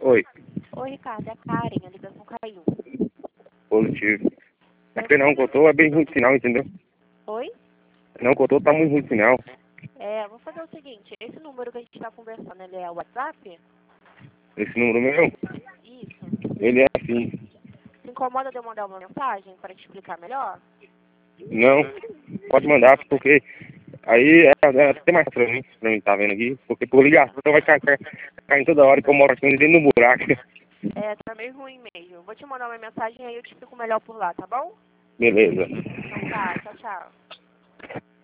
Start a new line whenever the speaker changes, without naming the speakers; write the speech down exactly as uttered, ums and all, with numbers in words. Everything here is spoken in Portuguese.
Oi.
Oi, Ricardo, é a Karen, a ligação caiu.
Positivo. É porque não cortou, é bem ruim de sinal, entendeu?
Oi?
Não cortou, tá muito ruim de sinal.
É, vou fazer o seguinte, esse número que a gente tá conversando, ele é o WhatsApp?
Esse número meu,
Isso.
ele é assim.
Se incomoda de eu mandar uma mensagem para te explicar melhor?
Não, pode mandar, porque aí é, é até mais pra mim, pra mim tá vendo aqui, porque por ligação vai cair, cair toda hora que eu moro aqui dentro do buraco.
É, tá meio ruim mesmo. Vou te mandar uma mensagem aí eu te explico melhor por lá, tá bom?
Beleza.
Então tá, tchau, tchau.